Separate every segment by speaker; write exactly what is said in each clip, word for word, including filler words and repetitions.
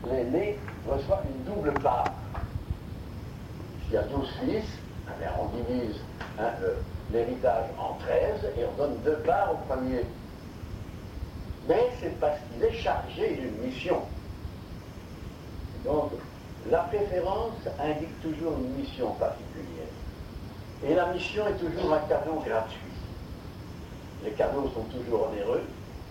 Speaker 1: l'aîné reçoit une double part. S'il y a douze fils, eh bien, on divise hein, l'héritage en treize et on donne deux parts au premier. Mais c'est parce qu'il est chargé d'une mission. Donc, la préférence indique toujours une mission particulière. Et la mission est toujours un cadeau gratuit. Les cadeaux sont toujours onéreux,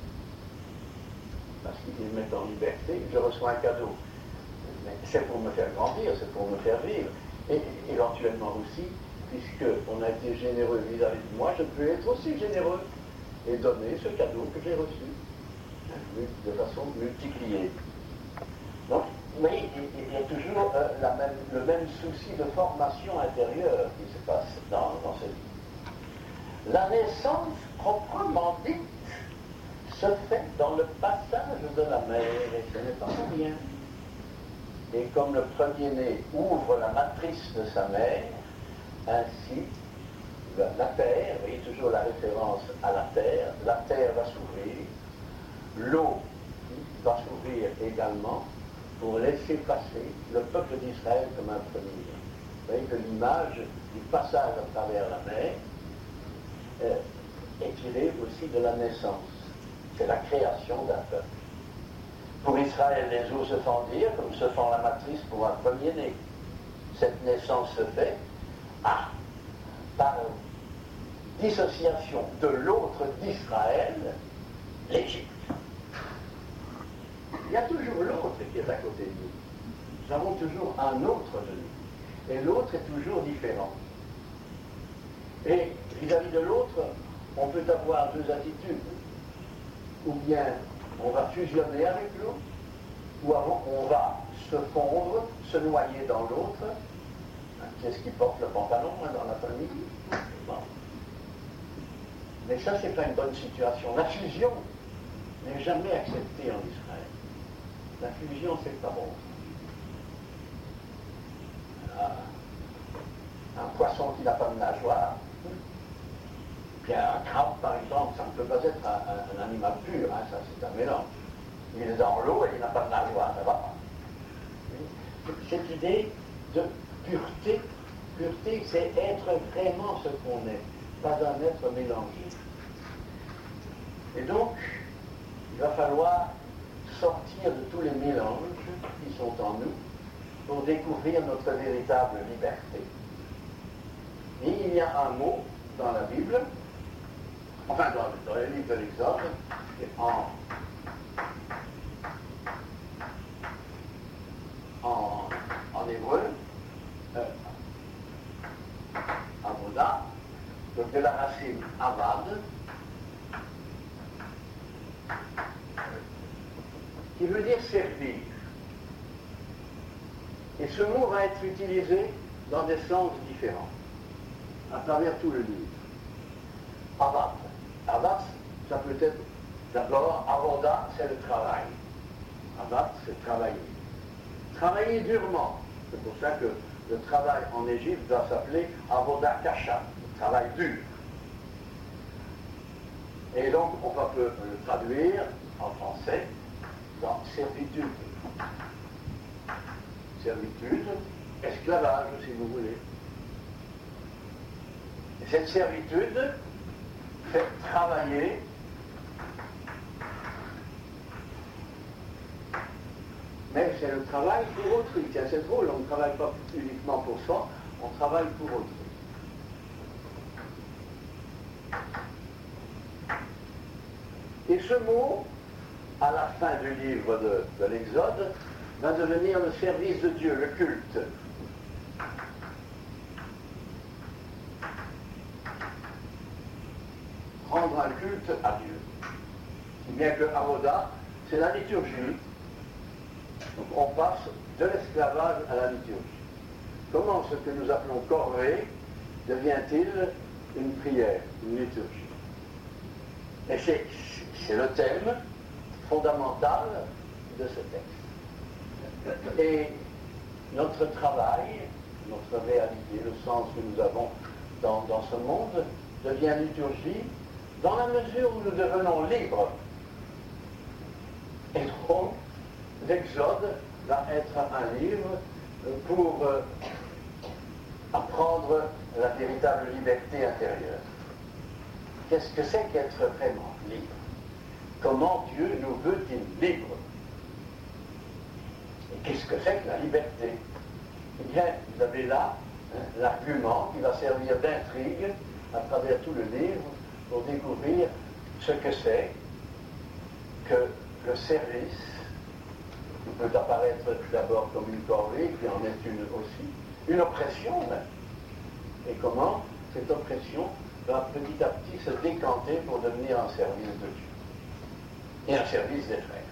Speaker 1: parce qu'ils me mettent en liberté, je reçois un cadeau. Mais c'est pour me faire grandir, c'est pour me faire vivre. Et éventuellement aussi, puisqu'on a été généreux vis-à-vis de moi, je peux être aussi généreux et donner ce cadeau que j'ai reçu, de façon multipliée. Donc, vous voyez, il y a toujours euh, la même, le même souci de formation intérieure qui se passe dans, dans cette vie. La naissance, proprement dite, se fait dans le passage de la mère, et ce n'est pas pour rien. Et comme le premier-né ouvre la matrice de sa mère, ainsi, la, la terre, vous voyez toujours la référence à la terre, la terre va s'ouvrir, l'eau va s'ouvrir également, pour laisser passer le peuple d'Israël comme un premier. Vous voyez que l'image du passage à travers la mer euh, est tirée aussi de la naissance. C'est la création d'un peuple. Pour Israël, les eaux se fendirent comme se fend la matrice pour un premier-né. Cette naissance se fait ah, par dissociation de l'autre d'Israël, l'Égypte. Il y a toujours l'autre qui est à côté de nous. Nous avons toujours un autre de nous. Et l'autre est toujours différent. Et vis-à-vis de l'autre, on peut avoir deux attitudes. Ou bien on va fusionner avec l'autre, ou alors on va se fondre, se noyer dans l'autre. Qui est-ce qui porte le pantalon hein, dans la famille? Bon. Mais ça, c'est pas une bonne situation. La fusion n'est jamais acceptée en Israël. La fusion, c'est pas bon. Un, un poisson qui n'a pas de nageoire, puis un crabe, par exemple, ça ne peut pas être un, un, un animal pur, hein, ça c'est un mélange. Il est dans l'eau et il n'a pas de nageoire, ça va pas. Cette idée de pureté, pureté, c'est être vraiment ce qu'on est, pas un être mélangé. Et donc, il va falloir sortir de tous les mélanges qui sont en nous pour découvrir notre véritable liberté. Et il y a un mot dans la Bible, enfin dans, dans le livre de l'Exode, en, en, en hébreu, euh, avoda, donc de la racine avad, qui veut dire servir. Et ce mot va être utilisé dans des sens différents, à travers tout le livre. Avad. Avad, ça peut être d'abord, avoda, c'est le travail. Avad, c'est travailler. Travailler durement. C'est pour ça que le travail en Égypte va s'appeler avoda kasha, le travail dur. Et donc, on va peut le traduire en français dans servitude. Servitude, esclavage, si vous voulez. Et cette servitude fait travailler mais c'est le travail pour autrui. Tiens, c'est drôle, on ne travaille pas uniquement pour soi, on travaille pour autrui. Et ce mot, à la fin du livre de, de l'Exode, va devenir le service de Dieu, le culte. Rendre un culte à Dieu. Si bien que Avoda, c'est la liturgie. Donc on passe de l'esclavage à la liturgie. Comment ce que nous appelons corvée devient-il une prière, une liturgie? Et c'est, c'est le thème fondamental de ce texte. Et notre travail, notre réalité, le sens que nous avons dans, dans ce monde, devient liturgie dans la mesure où nous devenons libres. Et donc, l'Exode va être un livre pour euh, apprendre la véritable liberté intérieure. Qu'est-ce que c'est qu'être vraiment libre? Comment Dieu nous veut-il libres? Et qu'est-ce que c'est que la liberté? Eh bien, vous avez là hein, l'argument qui va servir d'intrigue à travers tout le livre pour découvrir ce que c'est que le service, qui peut apparaître d'abord comme une corvée, qui en est une aussi, une oppression même. Et comment cette oppression va petit à petit se décanter pour devenir un service de Dieu et un service des frères.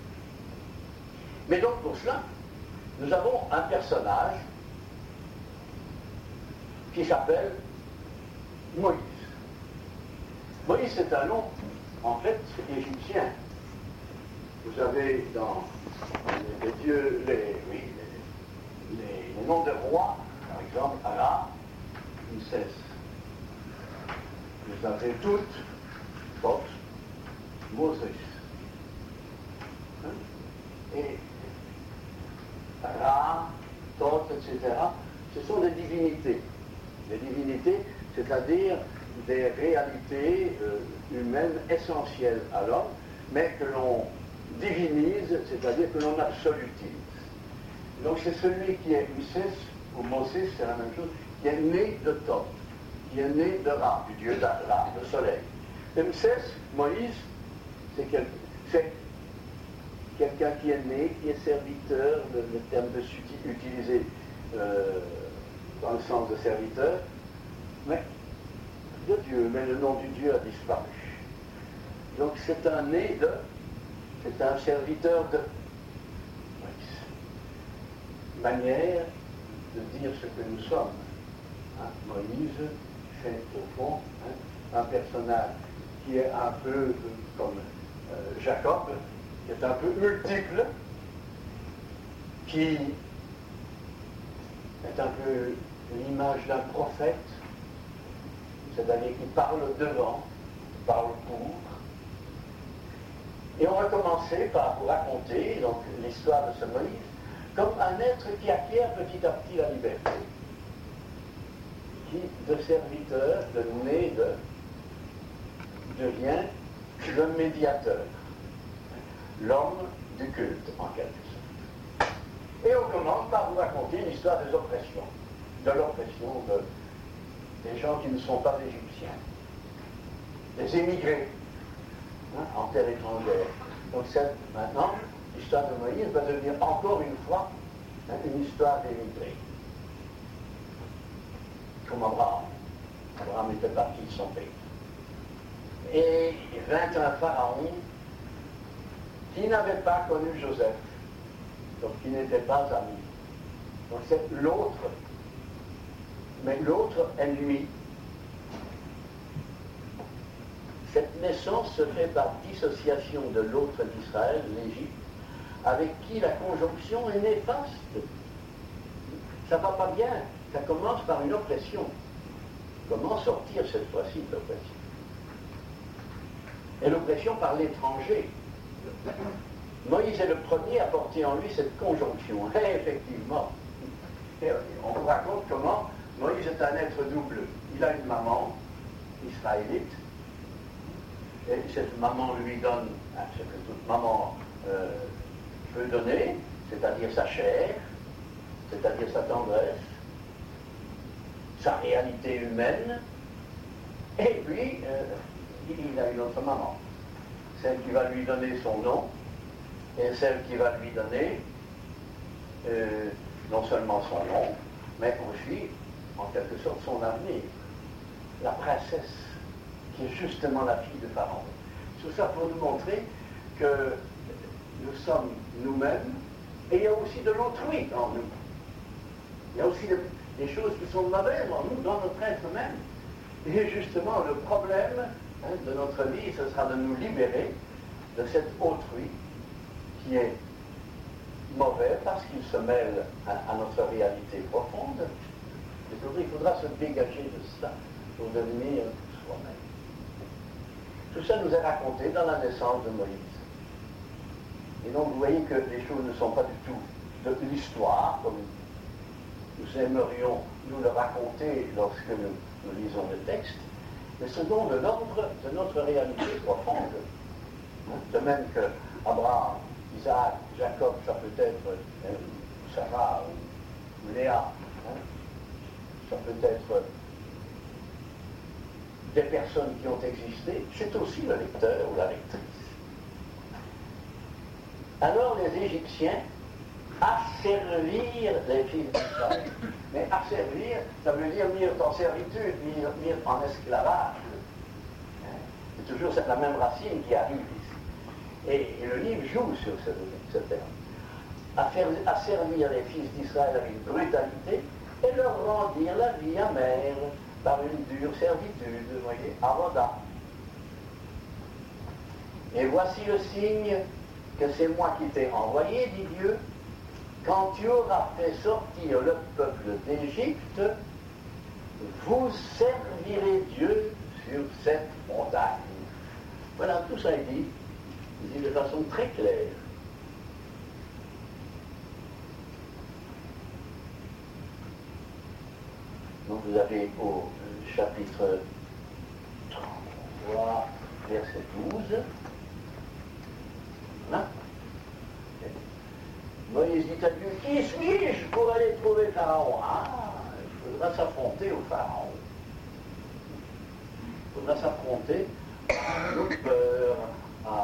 Speaker 1: Mais donc pour cela, nous avons un personnage qui s'appelle Moïse. Moïse, c'est un nom, en fait, égyptien. Vous avez dans les, les dieux, les, oui, les, les, les noms de rois, par exemple, Allah, Moses. Vous avez toutes, Tot, Moses. Hein? Et Ra, Tot, et cetera, ce sont des divinités. Des divinités, c'est-à-dire des réalités euh, humaines essentielles à l'homme, mais que l'on divinise, c'est-à-dire que l'on absolutise. Donc c'est celui qui est Moses, ou Moses, c'est la même chose, qui est né de Tot, qui est né de Ra, du dieu d'Ra, le soleil. Et Moses, Moïse, c'est quel, quelqu'un qui est né, qui est serviteur, le, le terme de utilisé euh, dans le sens de serviteur, mais de Dieu, mais le nom du Dieu a disparu. Donc c'est un né de, c'est un serviteur de Moïse. Manière de dire ce que nous sommes. Hein, Moïse, c'est au fond hein, un personnage qui est un peu euh, comme euh, Jacob, qui est un peu multiple, qui est un peu l'image d'un prophète, c'est-à-dire qui parle devant, qui parle pour. Et on va commencer par vous raconter donc l'histoire de ce Moïse comme un être qui acquiert petit à petit la liberté, qui, de serviteur, de né, de, devient le médiateur, l'homme du culte, en quelque sorte. Et on commence par vous raconter l'histoire des oppressions, de l'oppression de, des gens qui ne sont pas égyptiens, des émigrés, hein, en terre étrangère. Donc c'est maintenant, l'histoire de Moïse va devenir encore une fois hein, une histoire d'émigrés. Comme Abraham. Abraham était parti de son pays. Et il vint un pharaon qui n'avait pas connu Joseph, donc qui n'était pas ami. Donc c'est l'autre, mais l'autre ennemi. Cette naissance se fait par dissociation de l'autre d'Israël, l'Égypte, avec qui la conjonction est néfaste. Ça ne va pas bien, ça commence par une oppression. Comment sortir cette fois-ci de l'oppression? Et l'oppression par l'étranger. Moïse est le premier à porter en lui cette conjonction. Et effectivement, et on vous raconte comment Moïse est un être double. Il a une maman israélite, et cette maman lui donne ce que toute maman euh, peut donner, c'est-à-dire sa chair, c'est-à-dire sa tendresse, sa réalité humaine, et puis euh, il a une autre maman, celle qui va lui donner son nom, et celle qui va lui donner euh, non seulement son nom, mais aussi, en quelque sorte, son avenir, la princesse, qui est justement la fille de Pharaon. Tout ça pour nous montrer que nous sommes nous-mêmes, et il y a aussi de l'autrui en nous. Il y a aussi des, des choses qui sont mauvaises en nous, dans notre être même. Et justement, le problème hein, de notre vie, ce sera de nous libérer de cet autrui qui est mauvais parce qu'il se mêle à, à notre réalité profonde. Et il faudra se dégager de cela pour devenir soi-même. Tout ça nous est raconté dans la naissance de Moïse. Et donc vous voyez que les choses ne sont pas du tout de l'histoire, comme nous aimerions nous le raconter lorsque nous, nous lisons le texte, mais selon de l'ordre de notre réalité profonde. De même que Abraham, Isaac, Jacob, ça peut être euh, Sarah ou Léa, hein, ça peut être des personnes qui ont existé, c'est aussi le lecteur ou la lectrice. Alors les Égyptiens asservirent les fils d'Israël. Mais asservir, ça veut dire mettre en servitude, mettre en esclavage. C'est toujours la même racine qui arrive ici. Et, et le livre joue sur ce, ce terme. Asservir les fils d'Israël avec brutalité et leur rendirent la vie amère par une dure servitude, vous voyez, avoda. Et voici le signe que c'est moi qui t'ai envoyé, dit Dieu, quand tu auras fait sortir le peuple d'Égypte, vous servirez Dieu sur cette montagne. Voilà, tout ça est dit, dit de façon très claire. Donc vous avez au chapitre trente-trois, verset douze, voilà. Moïse dit à Dieu, qui suis-je pour aller trouver Pharaon? Ah, il faudra s'affronter au Pharaon. Il faudra s'affronter à nos peurs, à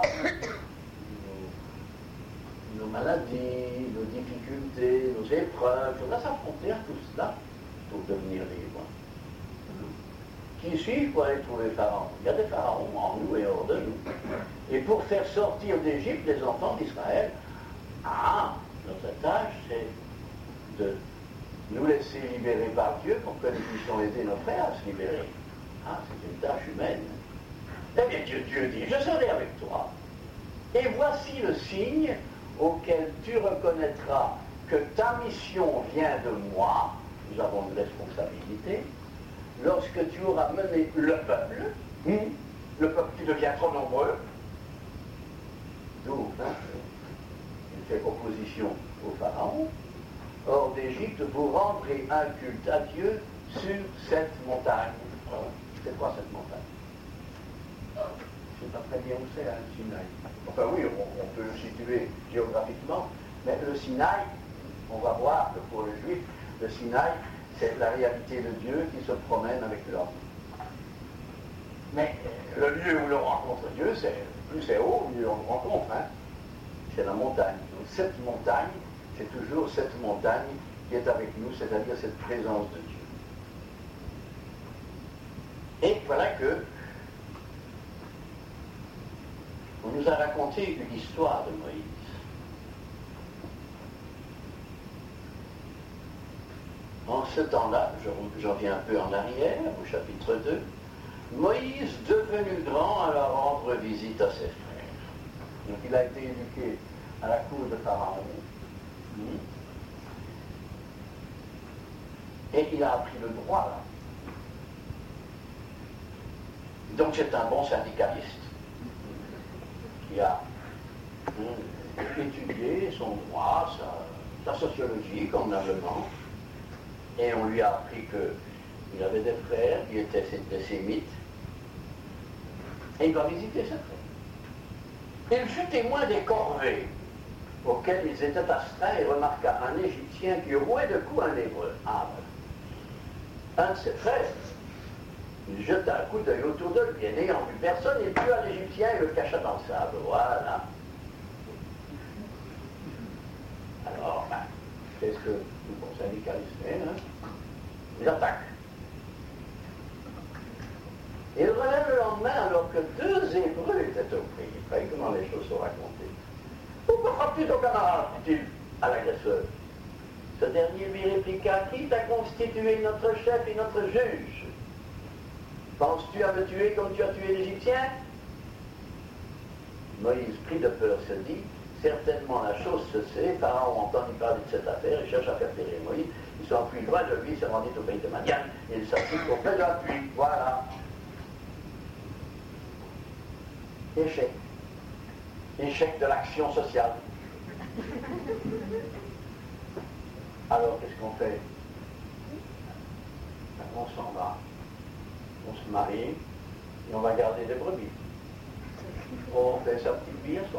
Speaker 1: nos, nos maladies, nos difficultés, nos épreuves. Il faudra s'affronter à tout cela pour devenir libre. Qui suis-je pour aller trouver Pharaon? Il y a des pharaons en nous et hors de nous. Et pour faire sortir d'Égypte les enfants d'Israël, ah, notre tâche, c'est de nous laisser libérer par Dieu pour que nous puissions aider nos frères à se libérer. Ah, c'est une tâche humaine. Eh bien, Dieu, Dieu dit, je serai avec toi. Et voici le signe auquel tu reconnaîtras que ta mission vient de moi. Nous avons une responsabilité. Lorsque tu auras mené le peuple, le peuple qui devient trop nombreux, d'où, hein, il fait opposition au Pharaon, hors d'Égypte, vous rendrez un culte à Dieu sur cette montagne. C'est quoi cette montagne? Je ne sais pas très bien où c'est, hein, le Sinaï. Enfin oui, on, on peut le situer géographiquement, mais le Sinaï, on va voir que pour les Juifs, le Sinaï, c'est la réalité de Dieu qui se promène avec l'homme. Mais le lieu où l'on rencontre Dieu, c'est plus c'est haut, mieux on le rencontre. Hein. C'est la montagne. Donc cette montagne, c'est toujours cette montagne qui est avec nous, c'est-à-dire cette présence de Dieu. Et voilà que on nous a raconté une histoire de Moïse. En ce temps-là, je reviens un peu en arrière, au chapitre deux, Moïse, devenu grand, alla rendre visite à ses frères. Donc il a été éduqué à la cour de Pharaon. Et il a appris le droit là. Donc c'est un bon syndicaliste qui a hein, étudié son droit, sa, sa sociologie convenablement. Et on lui a appris qu'il avait des frères qui étaient des sémites. Et il va visiter ses frères. Il fut témoin des corvées auxquelles ils étaient astreints et remarqua un Égyptien qui rouait de coups un Hébreu. Ah, voilà. Un de ses frères, il jeta un coup d'œil autour de lui, et n'ayant vu personne, il tua l'Égyptien et le cacha dans le sable. Voilà. Alors, ben, qu'est-ce que le bon syndicaliste fait, hein? Il attaque. Il relève le lendemain alors que deux Hébreux étaient au prix. Voyez comment les choses sont racontées. Pourquoi frappes-tu ton camarade, dit-il à l'agresseur. Ce dernier lui répliqua, qui t'a constitué notre chef et notre juge? Penses-tu à me tuer comme tu as tué l'Égyptien? Moïse, pris de peur, se dit, certainement la chose se sait, Pharaon entendit parler de cette affaire et cherche à faire périr Moïse. Il s'enfuit loin de lui, se rendit au pays de Madian, et il s'assit auprès d'un puits. Voilà. Échec. Échec de l'action sociale. Alors, qu'est-ce qu'on fait? On s'en va, on se marie, et on va garder des brebis. On fait sa petite vie à soi.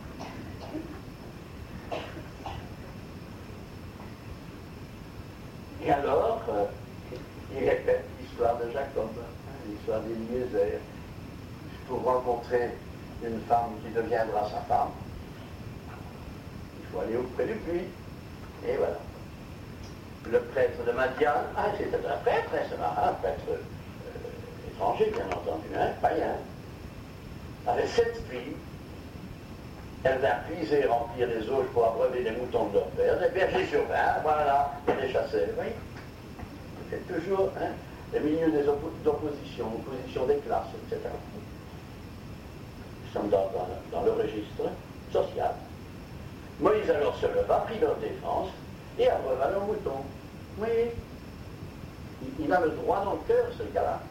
Speaker 1: Et alors, euh, il répète l'histoire de Jacob, hein, l'histoire d'Éliézer, pour rencontrer une femme qui deviendra sa femme. Il faut aller auprès du puits. Et voilà. Le prêtre de Madian, ah, c'était un prêtre, un prêtre euh, étranger, bien entendu, hein, païen, avait sept filles. Elle vint puiser et remplir les eaux pour abreuver les moutons de leur père, des bergers sur vingt, voilà, et les chassaient, vous voyez. C'est toujours hein, les milieux des oppo d'opposition, opposition des classes, et cetera. Nous sommes dans, dans, dans le registre social. Moïse alors se leva, prit leur défense, et abreuva leurs moutons. Oui, il, il a le droit dans le cœur, ce gars-là.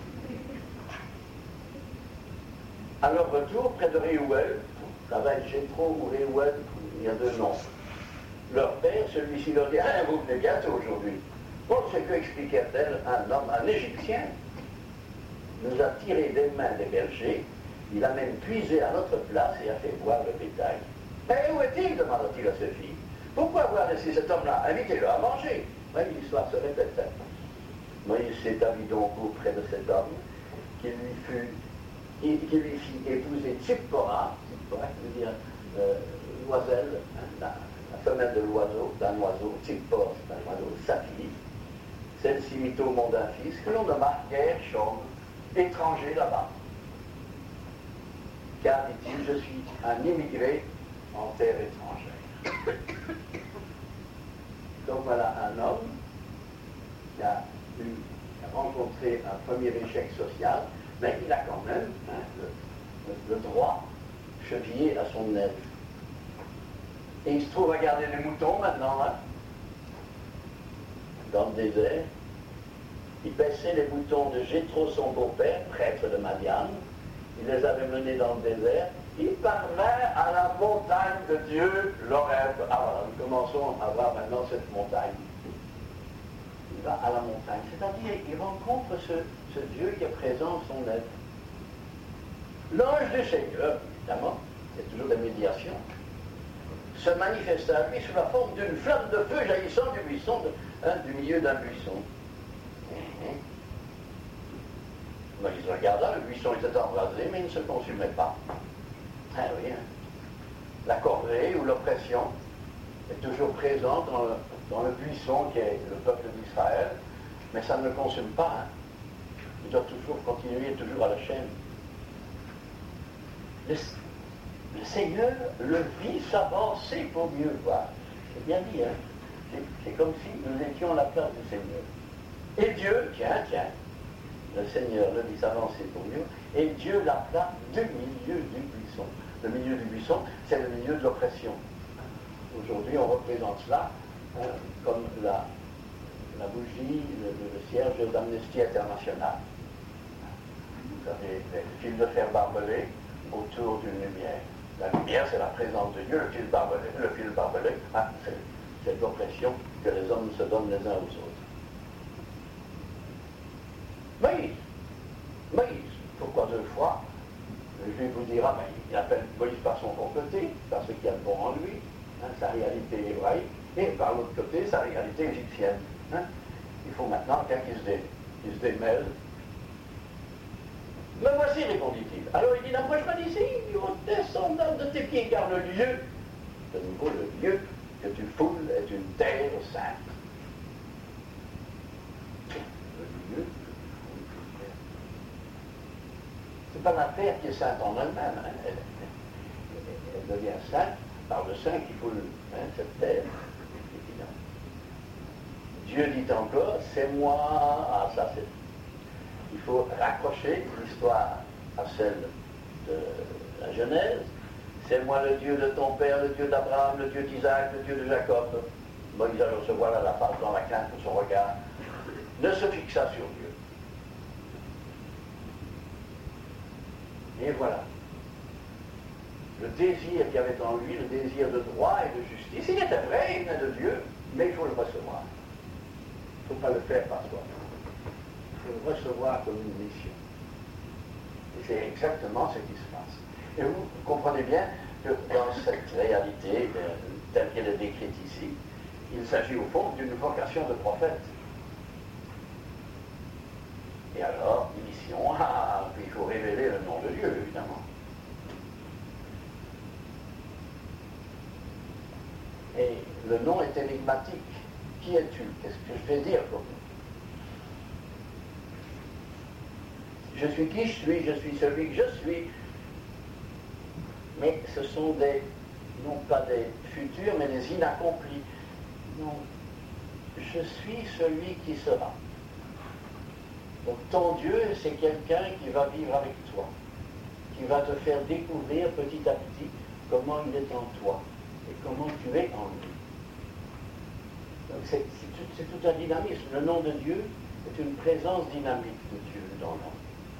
Speaker 1: À leur retour, près de Réouel, ça va être Jéthro ou Réouel, il y a deux noms. Leur père, celui-ci leur dit, ah, vous venez bientôt aujourd'hui. Bon, c'est que expliquait-elle un homme, un Égyptien, nous a tiré des mains des bergers, il a même puisé à notre place et a fait boire le bétail. Mais où est-il? Demanda-t-il à ses filles. Pourquoi avoir laissé cet homme-là? Invitez-le à manger. Oui, l'histoire se répète. Moïse s'établit donc auprès de cet homme qui lui fut qui, qui lui fit épouser Tsippora, Tsippora qui veut dire euh, l'oiselle, hein, la, la femelle de l'oiseau, d'un oiseau, Tsippor, c'est un oiseau, sa fille. Celle-ci mit au monde un fils que l'on nomma Gershom, étranger là-bas. Car, dit-il, je suis un immigré en terre étrangère. Donc voilà un homme qui a, eu, qui a rencontré un premier échec social, mais il a quand même hein, le, le, le droit chevillé à son aile. Et il se trouve à garder les moutons maintenant, hein, dans le désert. Il paissait les moutons de Jéthro, son beau-père, prêtre de Madian. Il les avait menés dans le désert. Il parvint à la montagne de Dieu, l'Horeb. Alors, nous commençons à voir maintenant cette montagne. Il va à la montagne, c'est-à-dire il rencontre ce, ce Dieu qui est présent en son être. L'ange du Seigneur, évidemment, il y a toujours des médiations, se manifesta à lui sous la forme d'une flamme de feu jaillissant du buisson, de, hein, du milieu d'un buisson. Moïse regarda, le buisson était embrasé, mais il ne se consumait pas. Ah oui, hein. La corvée ou l'oppression est toujours présente dans le, dans le buisson qui est le peuple d'Israël, mais ça ne le consume pas. Hein. Il doit toujours continuer, toujours à la chaîne. Le, le Seigneur le vit s'avancer pour mieux voir. C'est bien dit, hein. C'est comme si nous étions à la place du Seigneur. Et Dieu, tiens, tiens, le Seigneur le vit s'avancer pour mieux, et Dieu l'appela du milieu du buisson. Le milieu du buisson, c'est le milieu de l'oppression. Aujourd'hui, on représente cela euh, comme la, la bougie, le, le cierge d'Amnesty International. Vous avez les fils de fer barbelés autour d'une lumière. La lumière, c'est la présence de Dieu, le fil barbelé, le fil barbelé, hein, c'est l'oppression que les hommes se donnent les uns aux autres. Moïse, Moïse, pourquoi deux fois? Je vais vous dire, ah, ben, il appelle Moïse par son bon côté, parce qu'il y a le bon en lui, hein, sa réalité hébraïque, et par l'autre côté, sa réalité égyptienne. Hein. Il faut maintenant quelqu'un qui se, dé, qui se démêle. Me voici, répondit-il. Alors il dit, n'approche pas d'ici, au descendant de tes pieds, car le lieu, de nouveau le lieu que tu foules est une terre sainte. Le lieu. C'est pas la terre qui est sainte en elle-même, hein. elle, elle, elle devient sainte par le saint qui foule hein, cette terre. Dieu dit encore, c'est moi, ah ça c'est... Il faut raccrocher l'histoire à celle de la Genèse. C'est moi le Dieu de ton père, le Dieu d'Abraham, le Dieu d'Isaac, le Dieu de Jacob. Moïse alors se voit là la face dans la crainte de son regard, ne se fixa sur Dieu. Et voilà. Le désir qu'il y avait en lui, le désir de droit et de justice, il était vrai, il venait de Dieu, mais il faut le comme une mission. Et c'est exactement ce qui se passe. Et vous comprenez bien que dans cette réalité euh, telle qu'elle est décrite ici, il s'agit au fond d'une vocation de prophète. Et alors, mission, ah, puis il faut révéler le nom de Dieu, évidemment. Et le nom est énigmatique. Qui es-tu? Qu'est-ce que je vais dire pour nous? Je suis qui je suis, je suis celui que je suis. Mais ce sont des, non pas des futurs, mais des inaccomplis. Non, je suis celui qui sera. Donc ton Dieu, c'est quelqu'un qui va vivre avec toi, qui va te faire découvrir petit à petit comment il est en toi et comment tu es en lui. Donc c'est, c'est, tout, c'est tout un dynamisme. Le nom de Dieu est une présence dynamique de Dieu dans l'homme.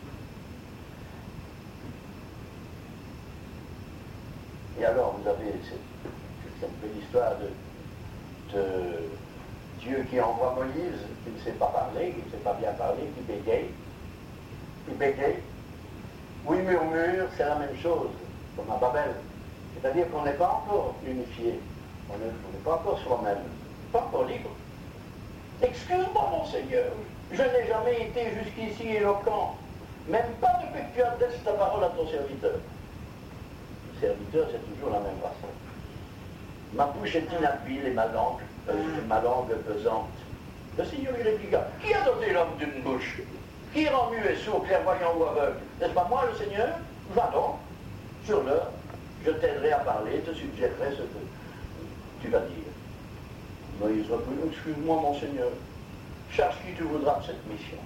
Speaker 1: Et alors vous avez cette, cette belle histoire de, de Dieu qui envoie Moïse, qui ne sait pas parler, qui ne sait pas bien parler, qui bégaye. Qui bégaye. Oui, murmure, c'est la même chose, comme à Babel. C'est-à-dire qu'on n'est pas encore unifié, on n'est pas encore soi-même, pas encore libre. Excuse-moi, mon Seigneur, je n'ai jamais été jusqu'ici éloquent, même pas depuis que tu adresses ta parole à ton serviteur. Le serviteur, c'est toujours la même façon. Ma bouche est inhabile et ma langue, euh, ma langue pesante. Le Seigneur lui répliqua, qui a doté l'homme d'une bouche? Qui rend muet, sourd, clairvoyant ou aveugle? N'est-ce pas moi, le Seigneur? Va donc, sur l'heure, je t'aiderai à parler, te suggérerai ce que tu vas dire. Moïse reprit, excuse-moi, mon Seigneur, charge qui tu voudras de cette mission.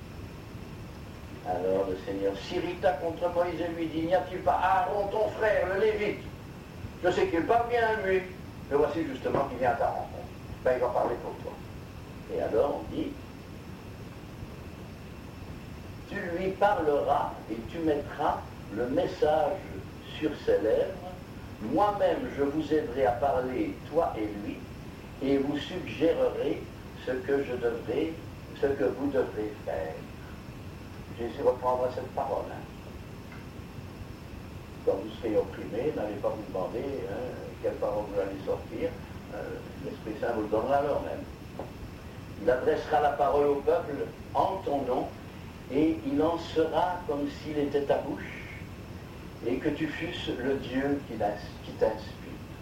Speaker 1: Alors le Seigneur s'irrita contre Moïse et lui dit, n'y a-t-il pas Aaron, ton frère, le Lévite? Je sais qu'il parle bien à lui, mais voici justement qu'il vient à ta rencontre. Ben, il va parler pour toi. Et alors on dit, tu lui parleras et tu mettras le message sur ses lèvres. Moi-même, je vous aiderai à parler, toi et lui, et vous suggérerai ce que je devrai, ce que vous devrez faire. Jésus reprendra cette parole. Hein. Quand vous serez opprimés, n'allez pas vous demander hein, quelle parole vous allez sortir. Euh, L'Esprit Saint vous le donnera alors même. Il adressera la parole au peuple en ton nom, et il en sera comme s'il était ta bouche, et que tu fusses le Dieu qui t'inspire.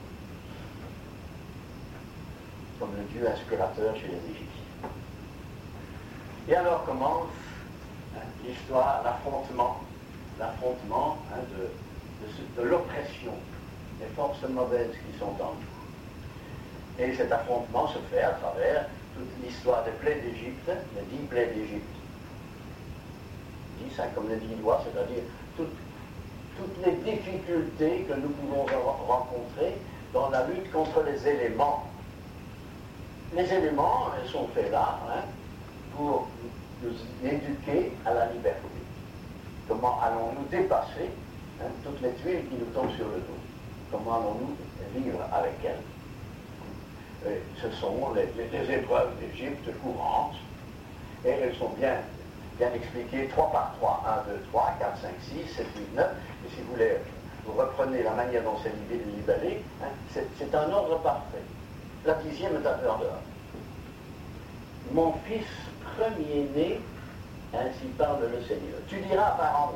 Speaker 1: Comme le Dieu inspirateur chez les Égyptiens. Et alors commence hein, l'histoire, l'affrontement, l'affrontement hein, de, de, ce, de l'oppression des forces mauvaises qui sont en nous. Et cet affrontement se fait à travers toute l'histoire des plaies d'Égypte, les dix plaies d'Égypte. Dix, hein, comme les dix lois, c'est-à-dire toutes, toutes les difficultés que nous pouvons rencontrer dans la lutte contre les éléments. Les éléments, elles sont faits là hein, pour nous éduquer à la liberté. Comment allons-nous dépasser hein, toutes les tuiles qui nous tombent sur le dos? Comment allons-nous vivre avec elles? Et ce sont les, les, les épreuves d'Égypte courantes, et elles sont bien, bien expliquées trois par trois, un, deux, trois, quatre, cinq, six, sept, huit, neuf, et si vous voulez, vous reprenez la manière dont c'est libellé, hein, c'est, c'est un ordre parfait. La dixième est un peu en dehors. Mon fils premier-né, ainsi parle le Seigneur. Tu diras à Pharaon,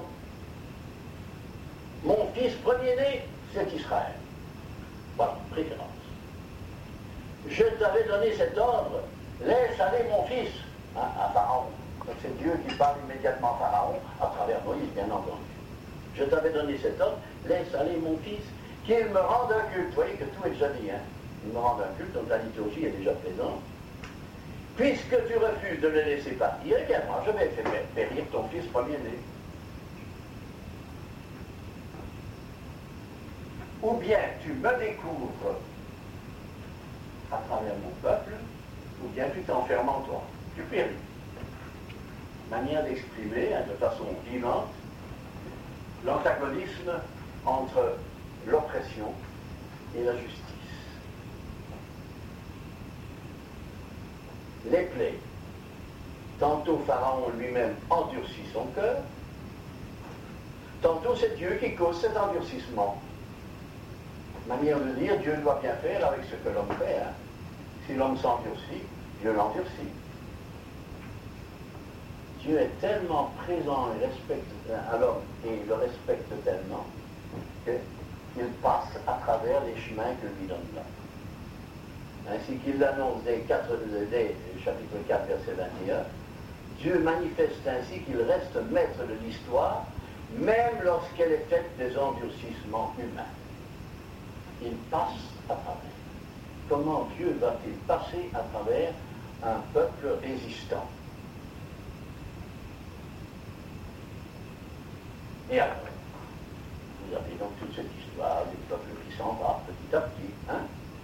Speaker 1: mon fils premier-né, c'est Israël. Voilà, préférence. Je t'avais donné cet ordre, laisse aller mon fils à, à Pharaon. Donc c'est Dieu qui parle immédiatement à Pharaon, à travers Moïse, bien entendu. Je t'avais donné cet ordre, laisse aller mon fils, qu'il me rende un culte. Vous voyez que tout est déjà dit, hein. Il me rend un culte, donc la liturgie est déjà présente. Puisque tu refuses de le laisser partir, eh bien moi je vais faire périr ton fils premier-né. Ou bien tu me découvres à travers mon peuple, ou bien tu t'enfermes en toi. Tu péris. Manière d'exprimer, hein, de façon vivante, l'antagonisme entre l'oppression et la justice. Les plaies. Tantôt Pharaon lui-même endurcit son cœur, tantôt c'est Dieu qui cause cet endurcissement. Manière de dire, Dieu doit bien faire avec ce que l'homme fait. Hein. Si l'homme s'endurcit, Dieu l'endurcit. Dieu est tellement présent et respecte à l'homme et le respecte tellement qu'il passe à travers les chemins que lui donne l'homme. Ainsi qu'il l'annonce dès, dès chapitre quatre, verset vingt et un, Dieu manifeste ainsi qu'il reste maître de l'histoire, même lorsqu'elle est faite des endurcissements humains. Il passe à travers. Comment Dieu va-t-il passer à travers un peuple résistant? Et alors, vous avez donc toute cette histoire du peuple qui s'en va petit à petit. Hein?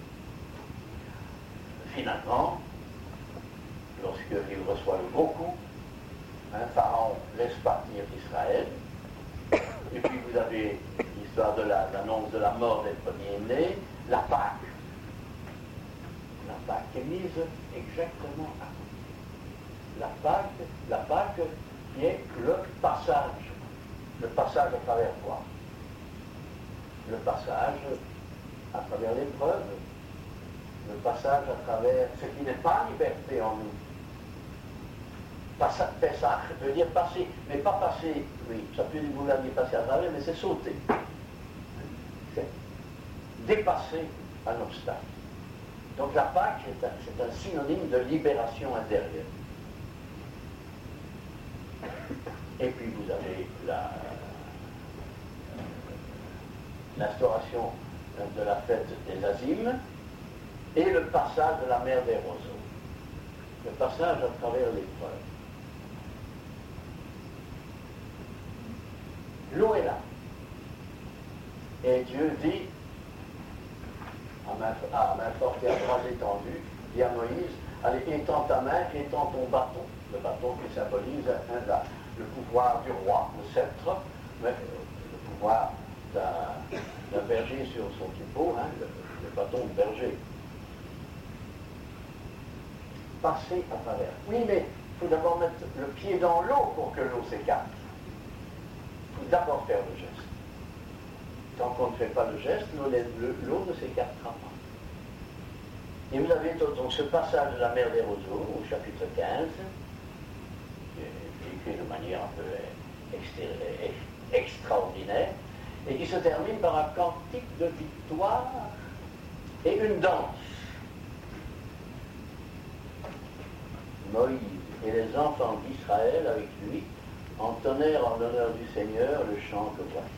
Speaker 1: Finalement, lorsqu'il reçoit le gros coup, hein, Pharaon laisse partir Israël, et puis vous avez l'histoire de la, l'annonce de la mort des premiers-nés, la Pâque. La Pâque est mise exactement à côté. La Pâque, la Pâque qui est le passage. Le passage à travers quoi? Le passage à travers l'épreuve. Le passage à travers ce qui n'est pas liberté en nous. Pessah veut dire passer, mais pas passer, oui, ça peut vouloir dire passer à travers, mais c'est sauter. C'est dépasser un obstacle. Donc la Pâque, c'est un, c'est un synonyme de libération intérieure. Et puis vous avez la, l'instauration de la fête des Azimes et le passage de la mer des roseaux. Le passage à travers l'épreuve. L'eau est là. Et Dieu dit, à main, à main forte et à bras étendus, dit à Moïse, allez, étends ta main, étends ton bâton. Le bâton qui symbolise hein, la, le pouvoir du roi, le sceptre, mais, le pouvoir d'un, d'un berger sur son troupeau, hein, le, le bâton de berger. Passer à travers. Oui, mais il faut d'abord mettre le pied dans l'eau pour que l'eau s'écarte. Il faut d'abord faire le geste. Tant qu'on ne fait pas le geste, l'eau, l'eau ne s'écartera pas. Et vous avez donc ce passage de la mer des roseaux au chapitre quinze, qui est écrit de manière un peu exté- extraordinaire, et qui se termine par un cantique de victoire et une danse. Moïse et les enfants d'Israël avec lui entonnèrent en l'honneur du Seigneur le chant que voici.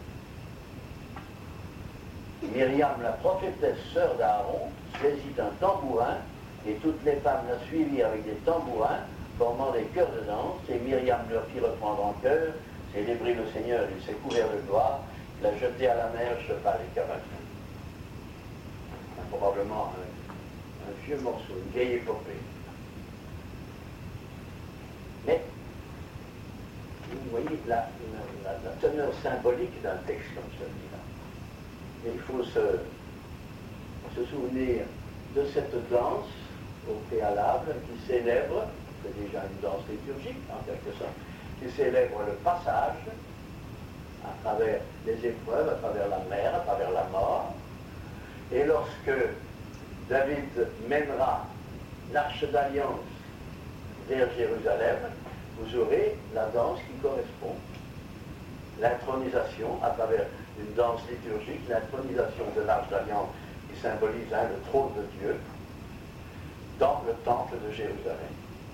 Speaker 1: Myriam, la prophétesse sœur d'Aaron, saisit un tambourin et toutes les femmes la suivirent avec des tambourins formant des chœurs de danse et Myriam leur fit reprendre en chœur, célébrer le Seigneur, il s'est couvert de gloire, l'a jeté à la mer, cheval et cavalier. Probablement un, un vieux morceau, une vieille épopée. Mais, vous voyez la, la, la teneur symbolique d'un texte comme celui-là. Et il faut se, se souvenir de cette danse au préalable qui célèbre, c'est déjà une danse liturgique en quelque sorte, qui célèbre le passage à travers les épreuves, à travers la mer, à travers la mort. Et lorsque David mènera l'arche d'alliance vers Jérusalem, vous aurez la danse qui correspond. L'intronisation à travers une danse liturgique, l'intronisation de l'arche d'alliance qui symbolise hein, le trône de Dieu dans le temple de Jérusalem.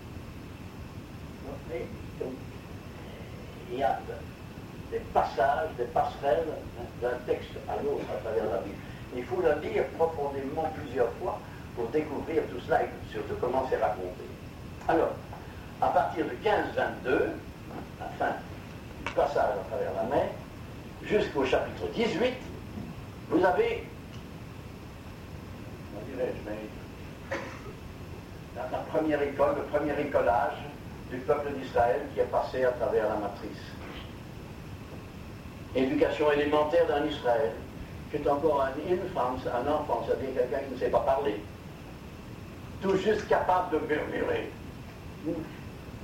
Speaker 1: Et donc, il y a des passages, des passerelles hein, d'un texte à l'autre à travers la Bible. Il faut la lire profondément plusieurs fois pour découvrir tout cela et surtout comment c'est raconté. Alors, à partir de quinze vingt-deux, la fin du passage à travers la mer, jusqu'au chapitre dix-huit, vous avez, comment dirais-je, mais, la, la première école, le premier écolage du peuple d'Israël qui est passé à travers la matrice. Éducation élémentaire d'un Israël, qui est encore un infant, un enfant, c'est-à-dire quelqu'un qui ne sait pas parler, tout juste capable de murmurer.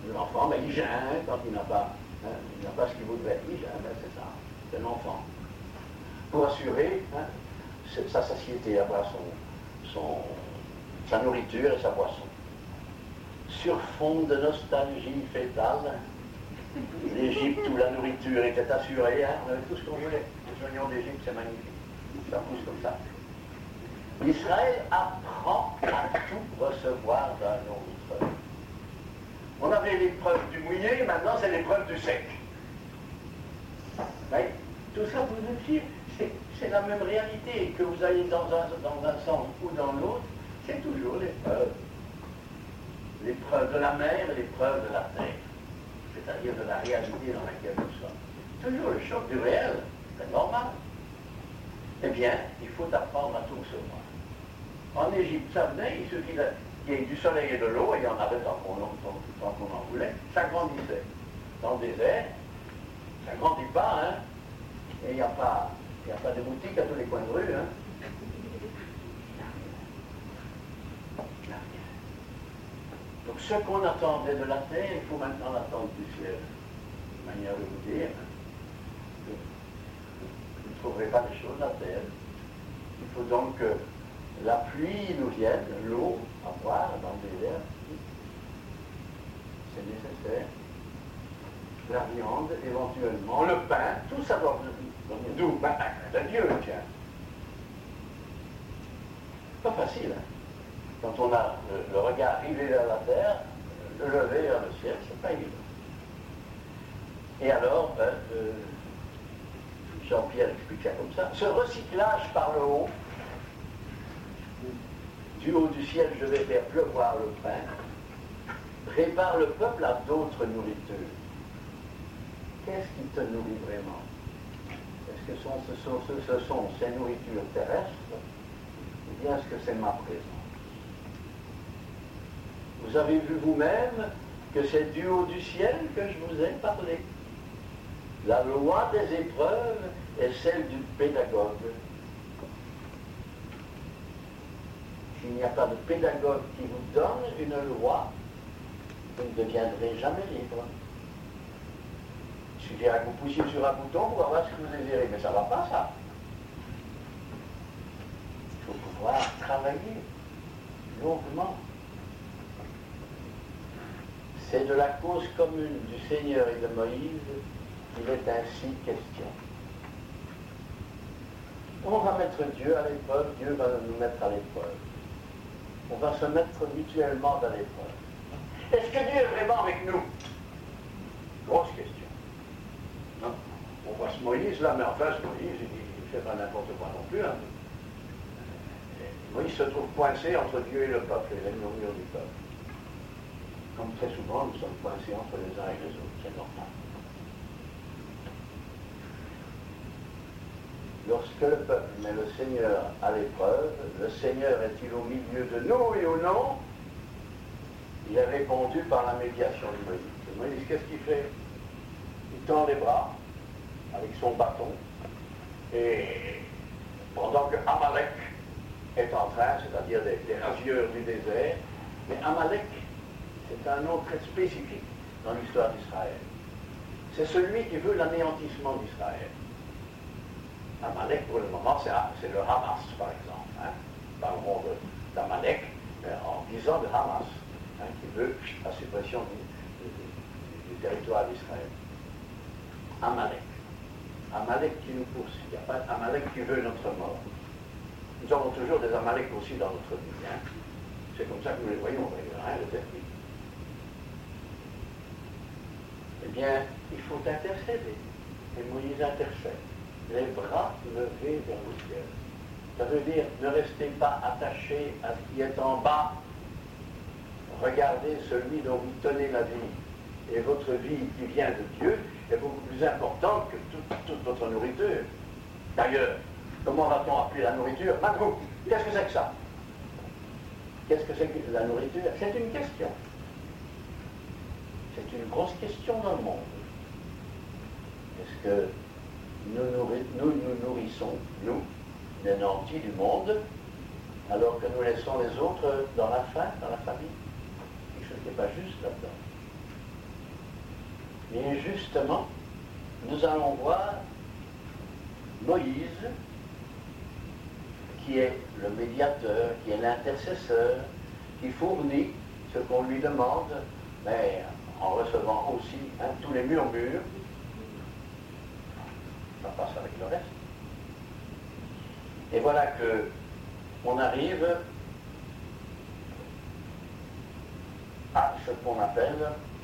Speaker 1: L'enfant, ben, il gêne quand il n'a pas, hein, il n'a pas ce qu'il voudrait. Il gêne, ben, c'est ça, c'est l'enfant. Pour assurer hein, sa satiété, avoir son, son, sa nourriture et sa boisson. Sur fond de nostalgie fétale, l'Égypte où la nourriture était assurée, hein, on avait tout ce qu'on voulait. Les oignons d'Égypte, c'est magnifique. Ça pousse comme ça. Israël apprend à tout recevoir d'un autre. On avait l'épreuve du mouillé, maintenant c'est l'épreuve du sec. Mais tout ça pour nous dire, c'est la même réalité, que vous ayez dans un, dans un sens ou dans l'autre, c'est toujours l'épreuve. L'épreuve de la mer et l'épreuve de la terre, c'est-à-dire de la réalité dans laquelle nous sommes. Toujours le choc du réel, c'est normal. Eh bien, il faut apprendre à tout recevoir. En Égypte, ça venait, il suffit qu'il y ait du soleil et de l'eau, et il y en avait tant qu'on qu'on en voulait, ça grandissait. Dans le désert, ça ne grandit pas, hein, et il n'y a pas, il n'y a pas de boutique à tous les coins de rue, hein. Donc ce qu'on attendait de la terre, il faut maintenant l'attendre du ciel. Une manière de vous dire, vous ne trouverez pas des choses de la terre. Il faut donc que la pluie nous vienne, l'eau à boire dans le désert. C'est nécessaire. La viande, éventuellement, le pain, tout ça doit venir d'où? Ben, de Dieu, tiens. Pas facile, hein. Quand on a le, le regard rivé vers la terre, le lever vers le ciel, c'est pas évident. Et alors, ben, euh, Jean-Pierre explique ça comme ça, ce recyclage par le haut, du haut du ciel je vais faire pleuvoir le pain, prépare le peuple à d'autres nourritures. Qu'est-ce qui te nourrit vraiment? Est-ce que ce sont, ce, sont, ce sont ces nourritures terrestres, ou bien est-ce que c'est ma présence? Vous avez vu vous-même que c'est du haut du ciel que je vous ai parlé. La loi des épreuves est celle du pédagogue. S'il n'y a pas de pédagogue qui vous donne une loi, vous ne deviendrez jamais libre. Il suffira que vous poussiez sur un bouton pour avoir ce que vous désirez, mais ça ne va pas, ça. Il faut pouvoir travailler longuement. C'est de la cause commune du Seigneur et de Moïse qu'il est ainsi question. On va mettre Dieu à l'épreuve, Dieu va nous mettre à l'épreuve. On va se mettre mutuellement à l'épreuve. Est-ce que Dieu est vraiment avec nous? Grosse question. Non. On voit ce Moïse là, mais enfin ce Moïse, il ne fait pas n'importe quoi non plus. Hein. Moïse se trouve coincé entre Dieu et le peuple, et les murmures du peuple. Comme très souvent, nous sommes coincés entre les uns et les autres, c'est normal. Lorsque le peuple met le Seigneur à l'épreuve, le Seigneur est-il au milieu de nous et ou non? Il est répondu par la médiation de Moïse. Moïse, qu'est-ce qu'il fait? Il tend les bras avec son bâton, et pendant que Amalek est en train, c'est-à-dire des, des rasieurs du désert, mais Amalek, c'est un nom très spécifique dans l'histoire d'Israël. C'est celui qui veut l'anéantissement d'Israël. Amalek, pour le moment, c'est le Hamas, par exemple. Hein. Parlons d'Amalek en disant de Hamas, hein, qui veut la suppression du, du, du territoire d'Israël. Amalek. Amalek qui nous poursuit. Il n'y a pas Amalek qui veut notre mort. Nous avons toujours des Amalek aussi dans notre vie. Hein. C'est comme ça que nous les voyons, hein, le terme. Eh bien, il faut intercéder. Et Moïse intercède. Les bras levés vers le ciel. Ça veut dire, ne restez pas attachés à ce qui est en bas. Regardez celui dont vous tenez la vie. Et votre vie qui vient de Dieu est beaucoup plus importante que toute, toute votre nourriture. D'ailleurs, comment va-t-on appeler la nourriture? Madrou, qu'est-ce que c'est que ça? Qu'est-ce que c'est que la nourriture? C'est une question. C'est une grosse question dans le monde. Est-ce que nous nourri, nous, nous nourrissons, nous, les nantis du monde, alors que nous laissons les autres dans la faim, dans la famine? Quelque chose qui n'est pas juste là-dedans. Et justement, nous allons voir Moïse, qui est le médiateur, qui est l'intercesseur, qui fournit ce qu'on lui demande, mais en recevant aussi hein, tous les murmures. Ça passe avec le reste. Et voilà que on arrive à ce qu'on appelle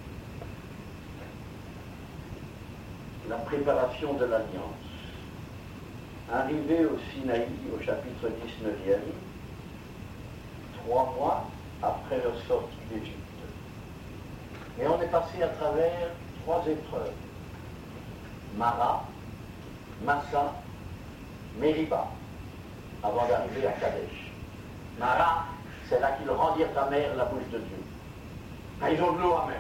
Speaker 1: la préparation de l'alliance. Arrivé au Sinaï, au chapitre dix-neuvième, trois mois après leur sortie d'Égypte. Et on est passé à travers trois épreuves. Mara, Massa, Mériba, avant d'arriver à Kadesh. Mara, c'est là qu'ils rendirent amère la bouche de Dieu. Ah, ils ont de l'eau amère.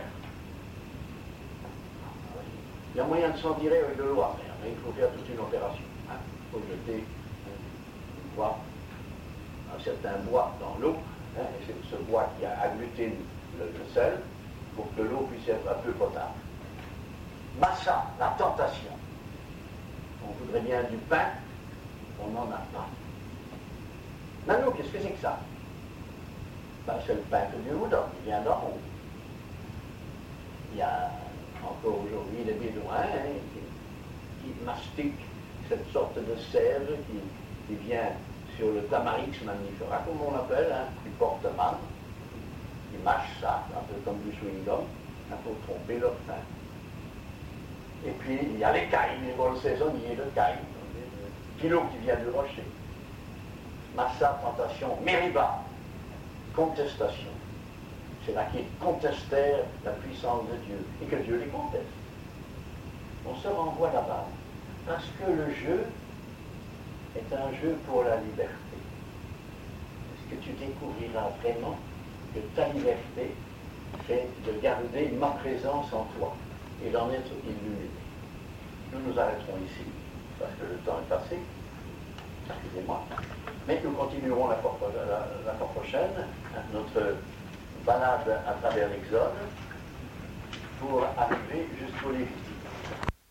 Speaker 1: Il y a moyen de s'en tirer avec de l'eau amère, mais il faut faire toute une opération. Il hein. faut jeter une bois, un certain bois dans l'eau, hein, et c'est ce bois qui a aggluté le, le sel, pour que l'eau puisse être un peu potable. Massa, la tentation. On voudrait bien du pain, on n'en a pas. Maintenant, qu'est-ce que c'est que ça? Ben, c'est le pain que Dieu vous donne, il vient d'en haut. Il y a encore aujourd'hui des bédouins hein, qui, qui mastiquent cette sorte de sève qui, qui vient sur le tamarix mammifera, comme on l'appelle, hein, qui porte mal. Ils mâchent ça, un peu comme du chewing-gum, hein, pour tromper leur faim. Et puis, il y a les cailles, les vols saisonniers de cailles, kilo qui vient du rocher. Massa, tentation, Mériba, contestation. C'est là qu'ils contestèrent la puissance de Dieu, et que Dieu les conteste. On se renvoie là-bas, parce que le jeu est un jeu pour la liberté. Est-ce que tu découvriras vraiment que ta liberté, c'est de garder ma présence en toi et d'en être illuminé. Nous nous arrêterons ici, parce que le temps est passé, excusez-moi, mais nous continuerons la fois, la, la fois prochaine notre balade à travers l'Exode pour arriver jusqu'au Lévitique.